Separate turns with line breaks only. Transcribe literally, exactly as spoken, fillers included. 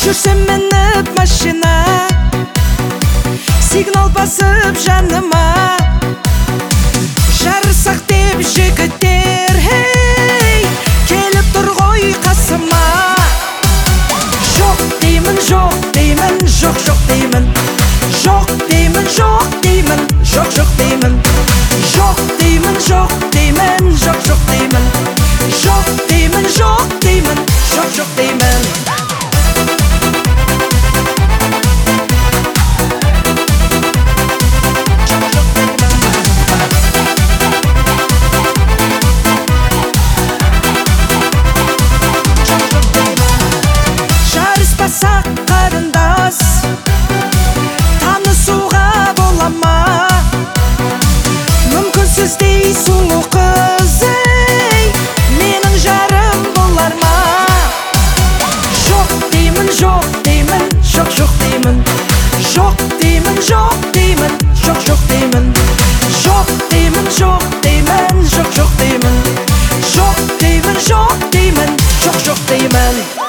жүрсем мініп машина, сигнал басып жаныма, жарысақ деп жігіттер, хей, келіп тұр ғой қасыма. Жоқ деймін, жоқ деймін, жоқ жоқ деймін, жоқ деймін, жоқ деймін, жоқ жоқ деймін, жоқ деймін, жоқ деймін, жоқ жоқ деймін, жоқ деймін, жоқ деймін, жоқ жоқ деймін. Қарындас, танысуға бола ма? Мүмкінсіздей сұлу қыз, ей, менің жарым болар ма? Жоқ деймін, жоқ деймін, жоқ жоқ деймін, жоқ деймін, жоқ деймін, жоқ жоқ деймін, жоқ деймін, жоқ деймін, жоқ жоқ деймін, жоқ деймін, жоқ деймін, жоқ жоқ деймін.